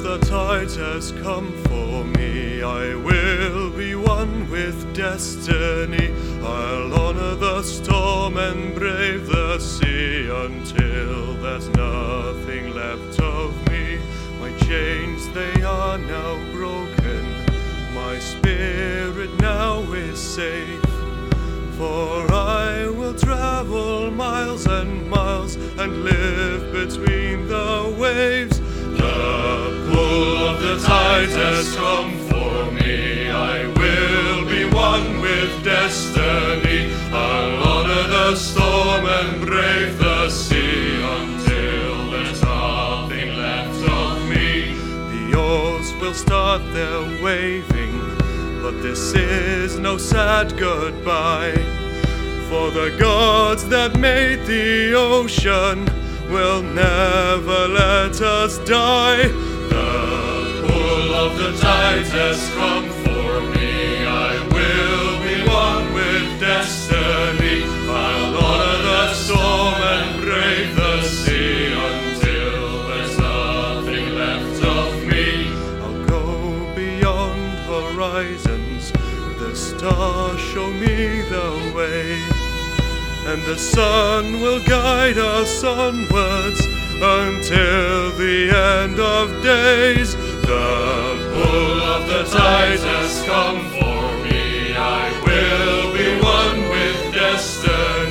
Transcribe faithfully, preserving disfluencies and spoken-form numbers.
the tide has come for me. I will be one with destiny. I'll honor the storm and brave the sea until there's nothing left of me. My chains, they are now broken. My spirit now is safe. For I will travel miles and miles and live between the waves. The pull of the tide has come for me. I will be one with destiny. I'll honor the storm and brave the sea until there's nothing left of me. The oars will start their waving, but this is no sad goodbye. For the gods that made the ocean will never let us die. The pull of the tide has come for me. I will be one with destiny. I'll honor the storm and brave the sea until there's nothing left of me. I'll go beyond horizons. The stars show me the way, and the sun will guide us onwards until the end of days. The pull of the tide has come for me. I will be one with destiny.